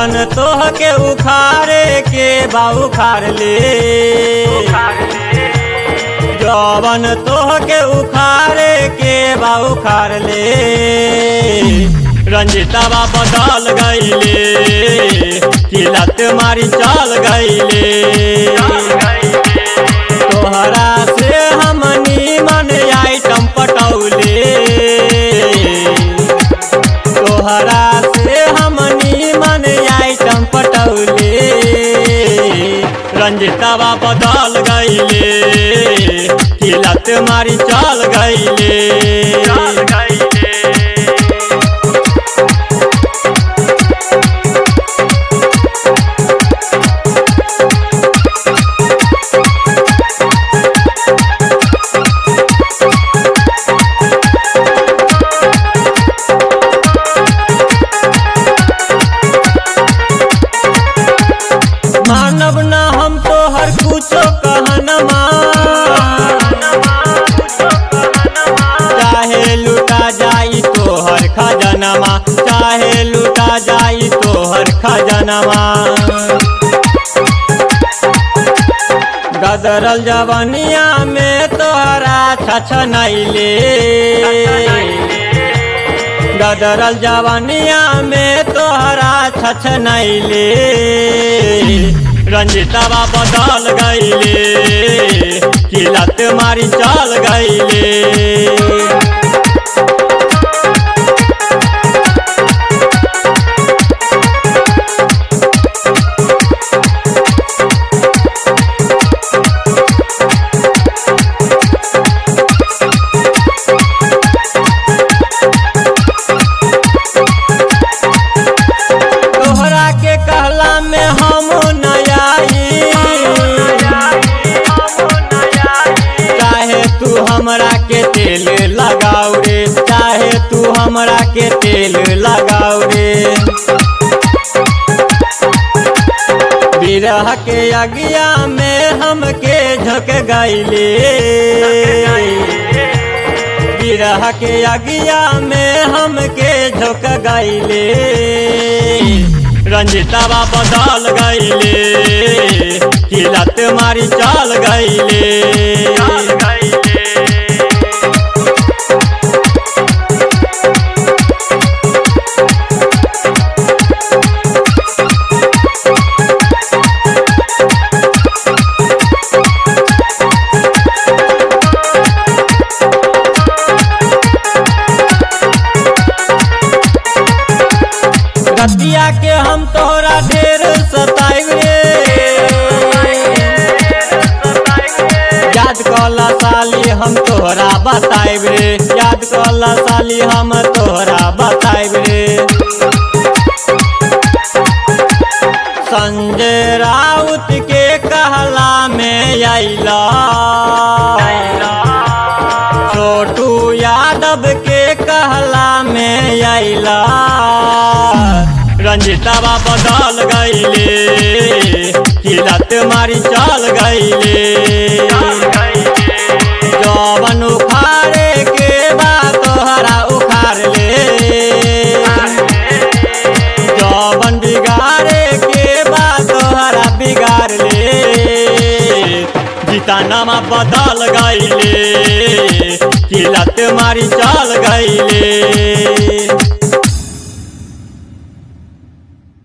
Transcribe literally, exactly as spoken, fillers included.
जवन तोह के उखाड़े के बा उखाड़ ले, जवन तोह के उखाड़े के बा उखाड़ ले। रंजितवा बदल गईले किलत मारी चल गईले, तोहरा से हम नीमन आइटम पटौले, तोहरा से हम नीमन आइटम पटौले। रंजितवा बदल गईले किलत मारी चल गईले। मानव न हम तो हर कुछो कहनमा, चाहे लुटा जाई तो हर खजनमा, चाहे लुटा जाई तो हर खजनमा। गदरल जवनिया में तोहरा छछनैले, गदरल जवनिया में तोहरा छछनैले। रंजितवा बदल गईले किलत मारी चल गईले। तोहरा के कहला में हम हमरा के तेल लगाओ रे, चाहे तू हमरा के तेल लगाओ रे। बिरह के अगिया में हमके झोंक गईले, बिरह के अगिया में हमके झोंक गईले। रंजितवा बदल गईले किलत मारी चल गईले। रतिया के हम तोहरा ढेर सताइब रे, याद कला साली हम तोहरा बताइब रे, याद कला साली हम तोहरा बताइब रे। संजय राउत के कहला में आइला, छोटू यादव के कहला में आइला। रंजितवा बदल गईले किलत मारी चल गईले। जवन उखाड़े के बा तोहरा उखाड़ ले, जवन बिगाड़े के बा तोहरा बिगाड़ ले। जितानामा बदल गईले किलत मारी चल गईले।